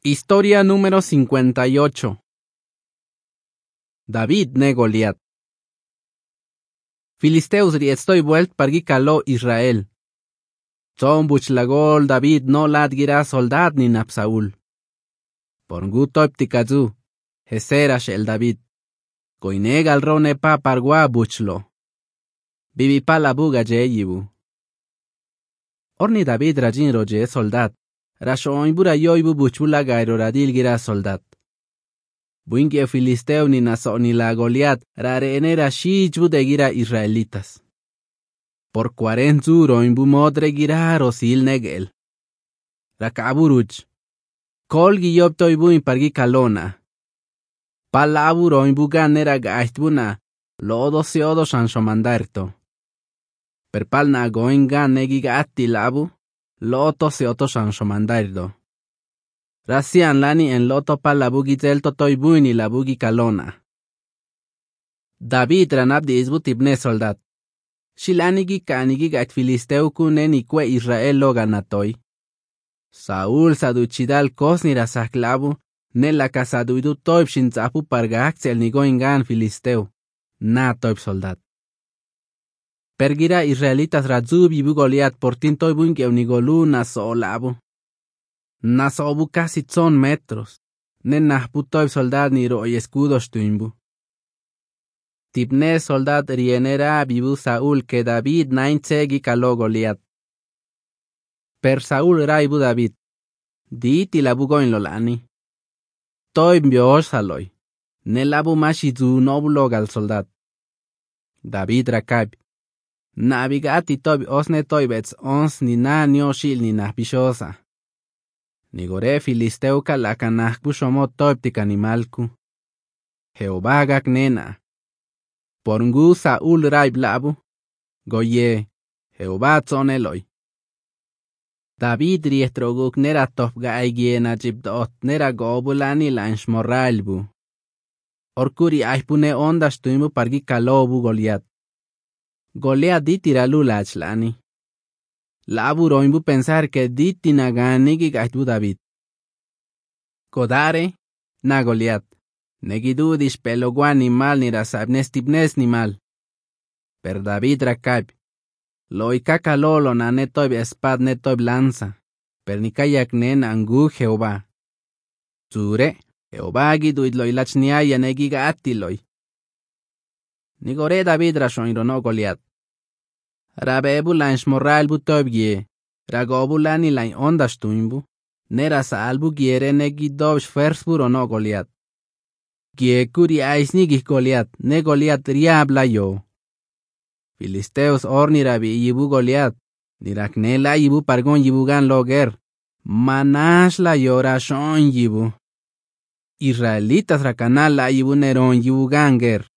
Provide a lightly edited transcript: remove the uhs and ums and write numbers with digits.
Historia número 58. David ne Goliat. Filisteus riestoi vuelt pargi calo Israel. Son buchlagol David no ladgira soldat ni nap Saúl. Porngu toiptikazu, Heserash el David. Koinegal rone pa pargua buchlo. Bibi pa la buga jeyibu. Orni David rajin roje soldat. Rashoin bura yoibu buchula gairo radil gira soldat. Buingie filisteu ni naso ni la Goliat rare enera shijbu de gira israelitas. Por 40 roin bu modre gira rosil negel. Rakaburuch. Kol giyoptoi bu impargi kalona. Palabu roin bu ganera gaistbuna. Lodo seodo shanshomandarto. Per palna goin ganegi gatti labu. Loto seoto shanshomandardo. Rasian lani en loto pa la bugi zelto toi buini la bugi kalona. David ranab di isbu tibne soldat. Shilanigi kanigi gat filisteu kunen ikwe Israel lo ganatoi. Saúl saduchidal kosni rasaklabu, ne la casaduidu toib shinzapu pargaxel ni goingan filisteu. Na toib soldat. Pergira israelitas razub ibu Goliat portin toi buinge unigolu naso labu. Nasobu casi son metros. Nenah putoib soldat ni roi escudos tuimbu. Tibne soldat rienera bibu Saúl que David naintsegi calo Goliat. Per Saúl raibu David. Diti labu goin lolani. Toib biosaloy. Ne labu mashizu nobulo gal soldat. David rakab. Navigati toib osne toibets ons ni na nioshil ni nahpishosa. Nigore filisteuca la canajbu shomo toiptic animalku. Jehová gak nena. Porngu Saúl raib labu. Goye. Jehová tzon eloy. David riestroguk nera tofga aigiena jibdot nera gobulani lansh morralbu. Orkuri aipune ondas tuimu pargi kalobu Goliat. Goliat ditira lulachlani. Labu roimbu pensar que diti naganigi gaitbu David. Kodare, na Goliat. Negidudish pelogua animal ni rasabnes tibnes ni mal. Per David rakab. Loikaka lolo na netoib espad netoib lanza. Per nikayak nen angu Jehová. Zure, Jehová giduid loilachniaya negiga atiloy. Nigore David rashoinrono Goliat. Rabebu lansh morral bu tobgie. Ragobu lani lain ondas tuimbu. Nera salbu giere negi dobsh fersbu rono Goliat. Gie kuri aisnigi Goliat. Ne Goliat riabla yo. Filisteus orni rabi yibu Goliat. Niraknela yibu pargon yibu gan loger. Manash la yo rashon yibu. Israelitas rakanal la yibu neron yibu ganger.